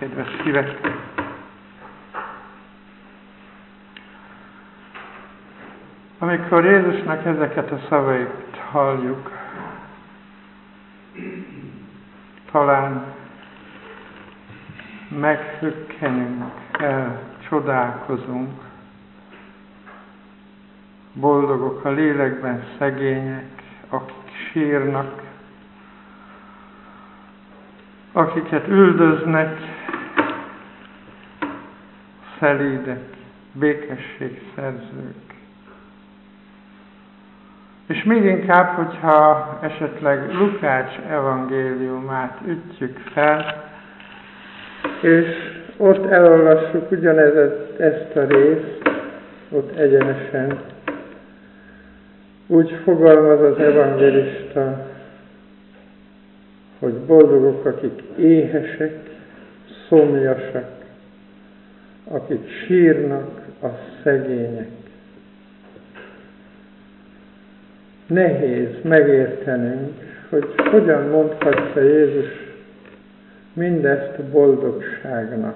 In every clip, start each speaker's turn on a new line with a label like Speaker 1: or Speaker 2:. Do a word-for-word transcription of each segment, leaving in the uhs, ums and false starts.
Speaker 1: kedves szívek! Amikor Jézusnak ezeket a szavait halljuk, talán meghökkenünk, elcsodálkozunk, boldogok a lélekben szegények, akik sírnak, akiket üldöznek, szelídek, békességszerzők. És még inkább, hogyha esetleg Lukács evangéliumát ütjük fel, és ott elolvassuk ugyanezt ezt a részt, ott egyenesen, úgy fogalmaz az evangélista, hogy boldogok, akik éhesek, szomjasak, akik sírnak, a szegények. Nehéz megértenünk, hogy hogyan mondhatja Jézus mindezt boldogságnak.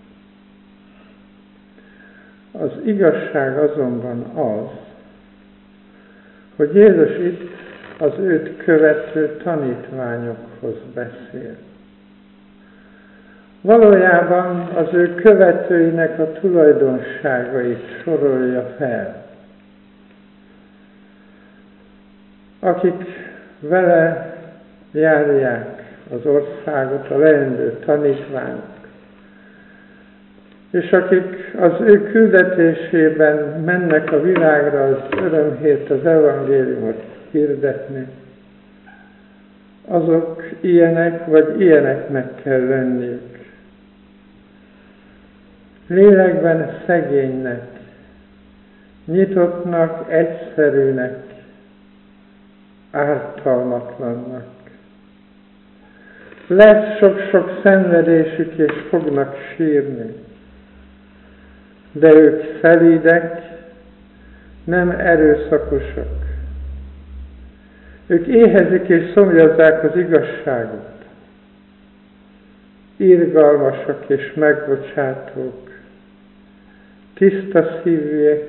Speaker 1: Az igazság azonban az, hogy Jézus itt az őt követő tanítványokhoz beszél. Valójában az ő követőinek a tulajdonságait sorolja fel, akik vele járják az országot, a leendő tanítványok, és akik az ő küldetésében mennek a világra az örömhírt, az evangéliumot hirdetni, azok ilyenek vagy ilyeneknek kell lenniük. Lélekben szegénynek, nyitottnak, egyszerűnek, ártalmatlannak. Lesz sok-sok szenvedésük, és fognak sírni. De ők szelídek, nem erőszakosak. Ők éhezik és szomjazzák az igazságot. Irgalmasak és megbocsátók. Tiszta szívűek.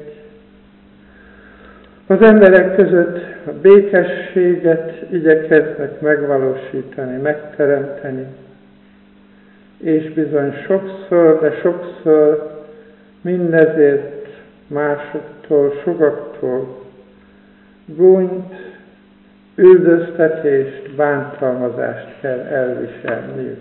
Speaker 1: Az emberek között a békességet igyekeznek megvalósítani, megteremteni. És bizony sokszor, de sokszor mindezért másoktól, sokaktól gúnyt, üldöztetést, bántalmazást kell elviselniük.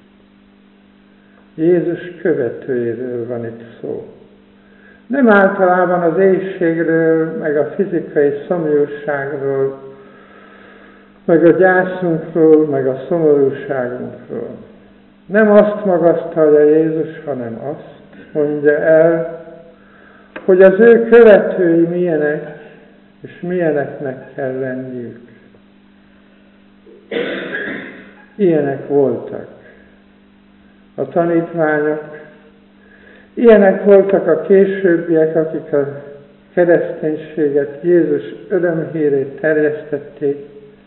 Speaker 1: Jézus követőiről van itt szó. Nem általában az éhségről, meg a fizikai szomjúságról, meg a gyászunkról, meg a szomorúságunkról. Nem azt magasztalja Jézus, hanem azt mondja el, hogy az ő követői milyenek, és milyeneknek kell lenniük. Ilyenek voltak a tanítványok, ilyenek voltak a későbbiek, akik a kereszténységet, Jézus örömhírét terjesztették.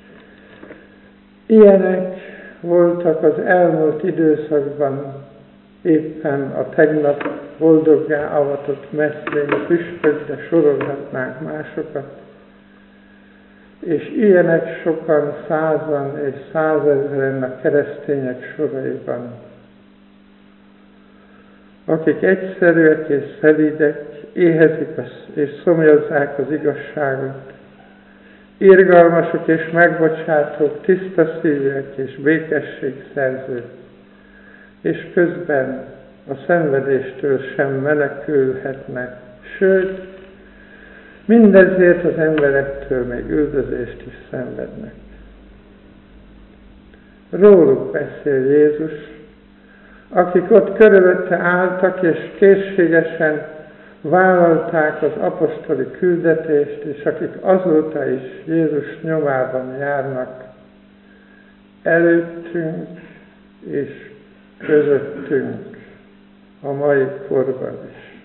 Speaker 1: Ilyenek voltak az elmúlt időszakban, éppen a tegnap boldoggá avatott messzén, a püspök, de sorolhatnánk másokat. És ilyenek sokan, százan és százezren a keresztények soraiban, akik egyszerűek és szelídek, éhezik és szomjazzák az igazságot, irgalmasok és megbocsátók, tiszta szívűek és békességszerzők, és közben a szenvedéstől sem menekülhetnek, sőt, mindezért az emberektől még üldözést is szenvednek. Róluk beszél Jézus, akik ott körülötte álltak, és készségesen vállalták az apostoli küldetést, és akik azóta is Jézus nyomában járnak, előttünk és közöttünk a mai korban is.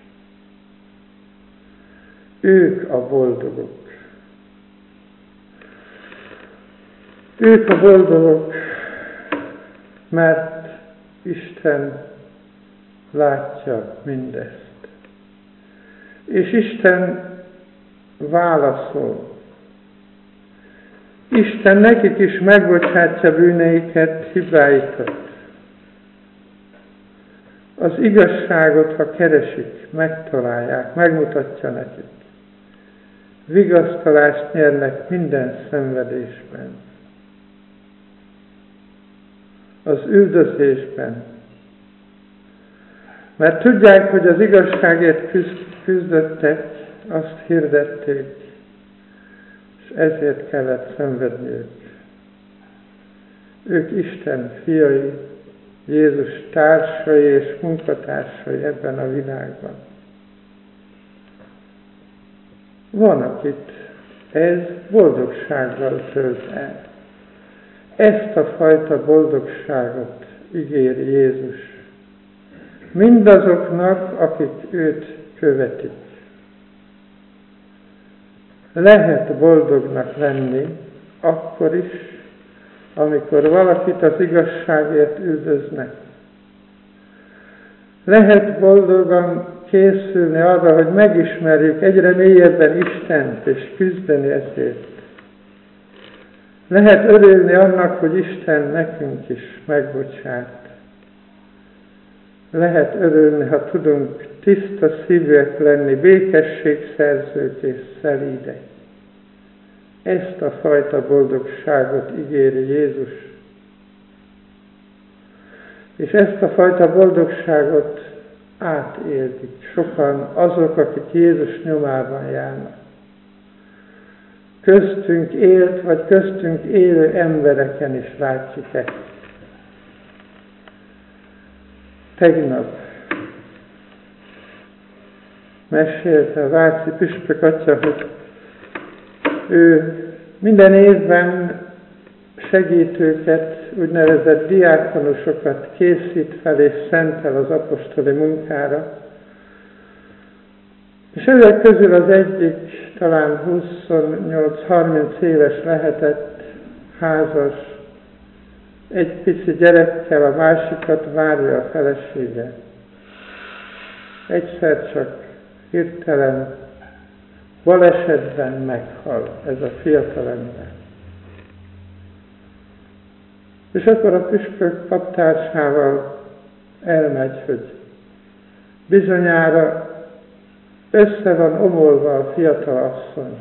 Speaker 1: Ők a boldogok. Ők a boldogok, mert Isten látja mindezt. És Isten válaszol. Isten nekik is megbocsátja bűneiket, hibáikat. Az igazságot, ha keresik, megtalálják, megmutatja nekik. Vigasztalást nyernek minden szenvedésben. Az üldözésben. Mert tudják, hogy az igazságért küzdöttek, azt hirdették, és ezért kellett szenvedniük. Ők Isten fiai, Jézus társai és munkatársai ebben a világban. Van, akit ez boldogsággal tölt el. Ezt a fajta boldogságot ígéri Jézus mindazoknak, akik őt követik. Lehet boldognak lenni akkor is, amikor valakit az igazságért üldöznek. Lehet boldogan készülni arra, hogy megismerjük egyre mélyebben Istent, és küzdeni ezért. Lehet örülni annak, hogy Isten nekünk is megbocsát. Lehet örülni, ha tudunk tiszta szívűek lenni, békességszerzők és szelídek. Ezt a fajta boldogságot ígéri Jézus. És ezt a fajta boldogságot átélik sokan azok, akik Jézus nyomában járnak. Köztünk élt, vagy köztünk élő embereken is látjuk ezt. Tegnap mesélte a Váci püspök atya, hogy ő minden évben segítőket, úgynevezett diákonusokat készít fel és szentel az apostoli munkára. És ezek közül az egyik talán huszonnyolc-harminc éves lehetett, házas, egy pici gyerekkel, a másikat várja a felesége. Egyszer csak hirtelen balesetben meghal ez a fiatalember. És akkor a püspök paptársával elmegy, hogy bizonyára össze van omolva a fiatal asszony.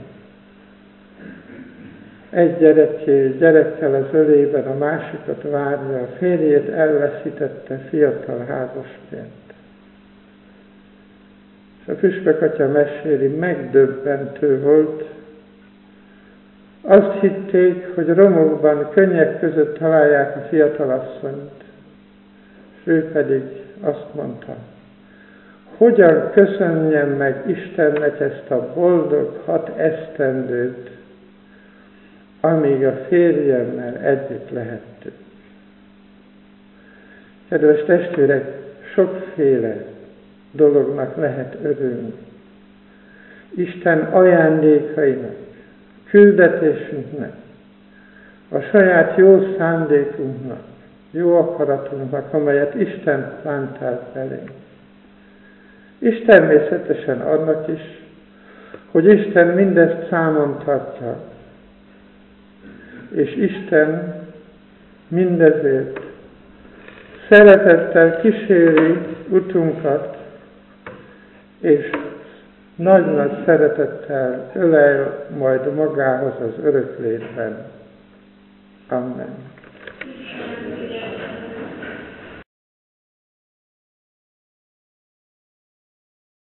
Speaker 1: Egy gyereké, gyerekkel az ölében, a másikat várja, a férjét elveszítette fiatal házasként. És a püspök atya meséli, megdöbbentő volt. Azt hitték, hogy romokban, könnyek között találják a fiatalasszonyt. És ő pedig azt mondta, hogyan köszönjem meg Istennek ezt a boldog hat esztendőt, amíg a férjemmel együtt lehettünk. Kedves testvérek, sokféle dolognak lehet örülni. Isten ajándékainak, küldetésünknek, a saját jó szándékunknak, jó akaratunknak, amelyet Isten pántált belénk. És természetesen annak is, hogy Isten mindezt számon tartja. És Isten mindezért szeretettel kíséri utunkat, és nagy-nagy szeretettel ölel majd magához az örök létben. Amen.